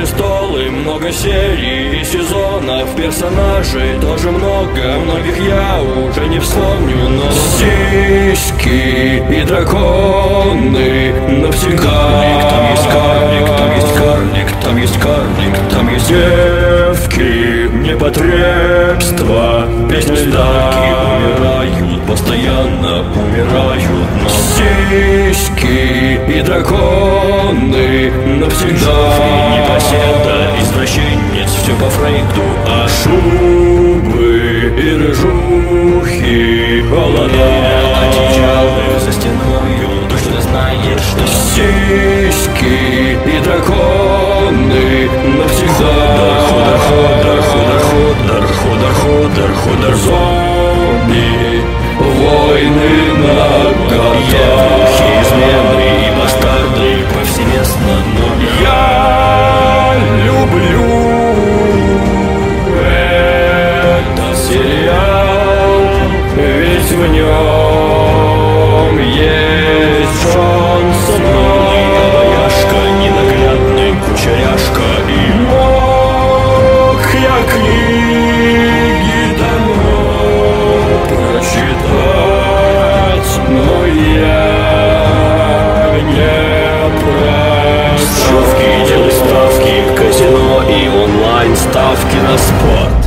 престолы, много серий и сезонов, персонажей тоже много, многих я уже не вспомню, но сиськи и драконы навсегда. Там есть карлик, там есть карлик, там есть карлик, там есть девки, непотребства, песни ставки умирают, постоянно умирают, но сиськи и драконы навсегда. Непоседа, извращенец, все по Фрейду, а шубы и рыжухи, холода, одеялы за стеною, точно знаешь, что сиськи и драконы навсегда. Ходор, зомби, войны на городах, измены и бастарды повсеместно, но я люблю этот сериал, ведь в нем есть Джон Сноу, обаяшка, ненаглядный кучеряшка, и мог я книги давно прочитать, но я не прочитал. Делай ставки, казино и онлайн ставки на спорт.